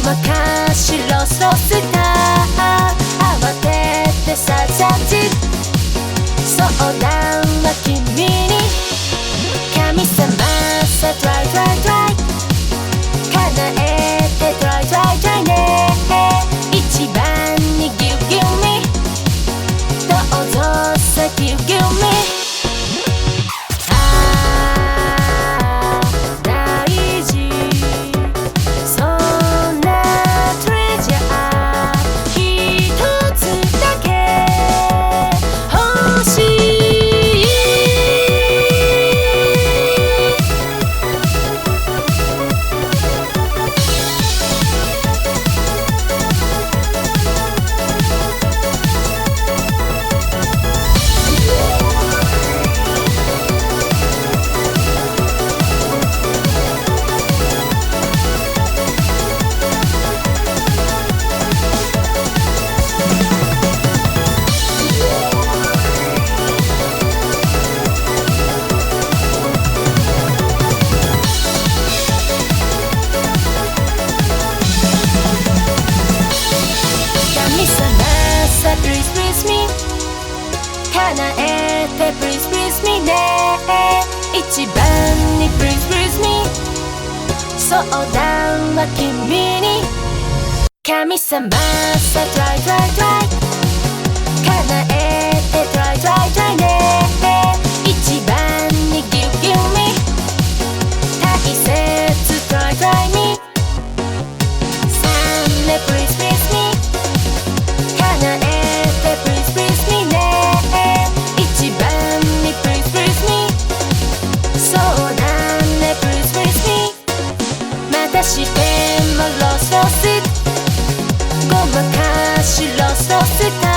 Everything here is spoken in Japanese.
まかしロスロスター慌ててささじ相談は君に神様さ Try try try 叶えて Try try try ね一番に Give give me どうぞさ Give give me Please please me 叶えて Please please me ね一番に Please please me 相談は君に神様さ Try try try 叶えて Try try try ね一番に Give give me 大切 Try try me 3ね Please please me 叶えしてもロスロスごまかしロスロスタ